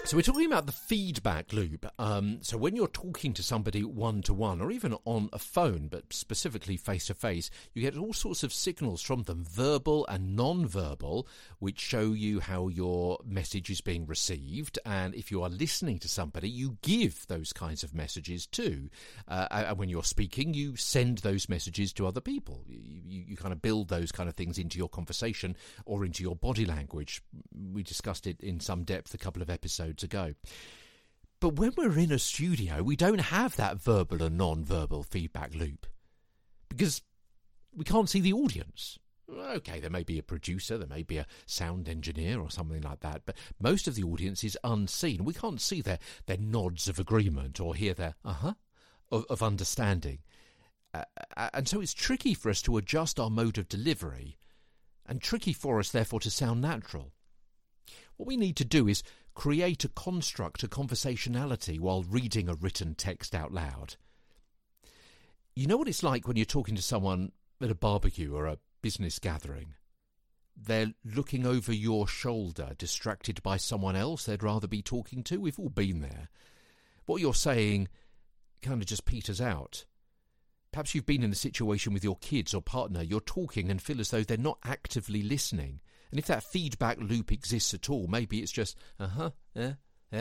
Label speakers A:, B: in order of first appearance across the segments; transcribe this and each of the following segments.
A: So we're talking about the feedback loop. So when you're talking to somebody one-to-one or even on a phone, but specifically face-to-face, you get all sorts of signals from them, verbal and non-verbal, which show you how your message is being received. And if you are listening to somebody, you give those kinds of messages too. And when you're speaking, you send those messages to other people. You kind of build those kind of things into your conversation or into your body language. We discussed it in some depth a couple of episodes ago. But when we're in a studio, we don't have that verbal and non-verbal feedback loop because we can't see the audience. Okay, there may be a producer, there may be a sound engineer or something like that, but most of the audience is unseen. We can't see their nods of agreement or hear their of understanding. And so it's tricky for us to adjust our mode of delivery and tricky for us, therefore, to sound natural. What we need to do is create a construct, a conversationality while reading a written text out loud. You know what it's like when you're talking to someone at a barbecue or a business gathering? They're looking over your shoulder, distracted by someone else they'd rather be talking to. We've all been there. What you're saying kind of just peters out. Perhaps you've been in a situation with your kids or partner. You're talking and feel as though they're not actively listening. And if that feedback loop exists at all, maybe it's just, yeah,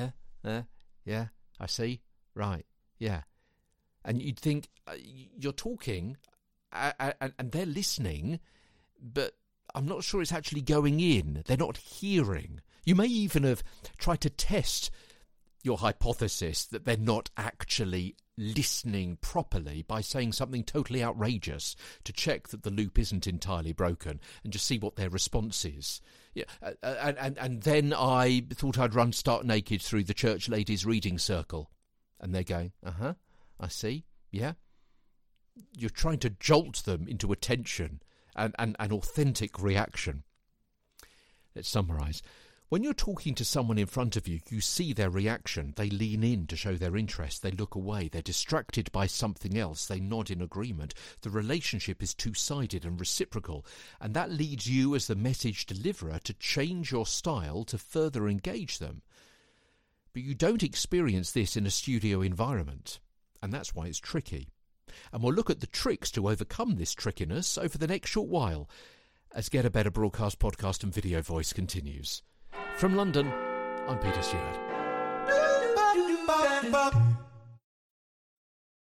A: I see, right, yeah. And you'd think you're talking and they're listening, but I'm not sure it's actually going in. They're not hearing. You may even have tried to test your hypothesis that they're not actually listening properly by saying something totally outrageous to check that the loop isn't entirely broken and just see what their response is. Yeah, and then I thought I'd run stark naked through the church ladies' reading circle. And they're going, I see, yeah. You're trying to jolt them into attention and an authentic reaction. Let's summarise. When you're talking to someone in front of you, you see their reaction. They lean in to show their interest. They look away. They're distracted by something else. They nod in agreement. The relationship is two-sided and reciprocal. And that leads you as the message deliverer to change your style to further engage them. But you don't experience this in a studio environment. And that's why it's tricky. And we'll look at the tricks to overcome this trickiness over the next short while as Get a Better Broadcast podcast and video voice continues. From London, I'm Peter Stewart.